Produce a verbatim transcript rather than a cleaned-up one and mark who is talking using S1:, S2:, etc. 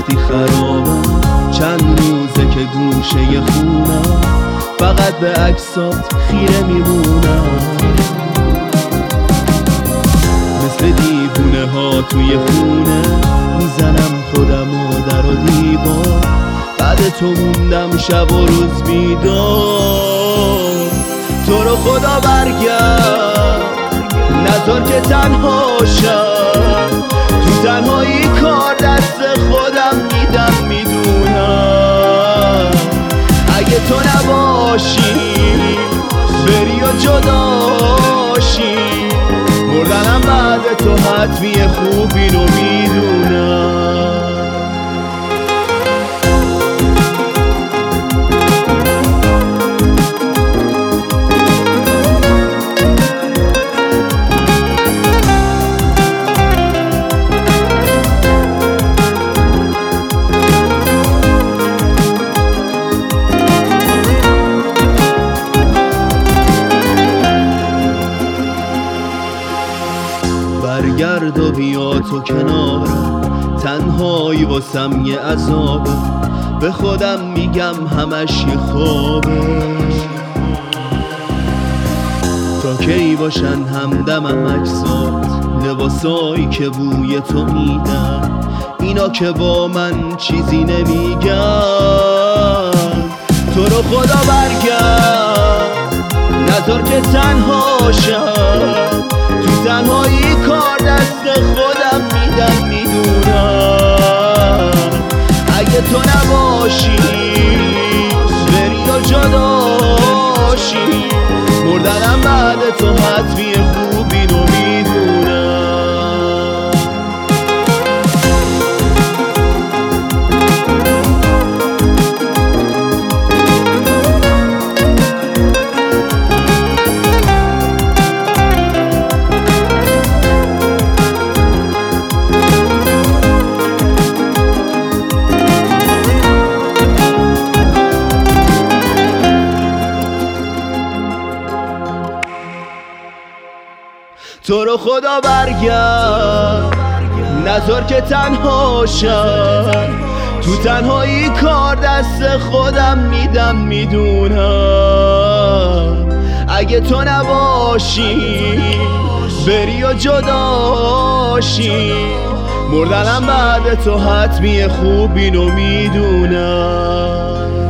S1: وقتی خرابم، چند روزه که گوشه خونم، فقط به عکسات خیره میمونم. مثل دیوونه ها توی خونه میزنم خودم و در و دیوار، بعد تو موندم شب و روز بیدار. تو رو خدا برگرد، نذار که تنها شم، تو تنهایی کار دست خودم میدم میدونم. اگه تو نباشی بری و جداشی، مردنم بعد تو حتمی خوب اینو میدونم. برگرد و بیا تو کنارم، تنهایی واسم یه عذابه، به خودم میگم همش یه خوابه. تا کی باشن همدمم عکسات، لباسایی که بوی تو میدن، اینا که با من چیزی نمیگن. تو رو خدا برگرد، نذار که تنها شم، تو تنهایی کار دست خودم میدم میدونم. اگه تو نباشی بری و جداشی، مردنم بعد تو حتمی خوب اینو میدونم. تو رو خدا برگرد، نذار که تنها شم، تو تنهایی کار دست خودم میدم میدونم. اگه تو نباشی بری و جداشی، مردنم بعد تو حتمی خوب اینو میدونم.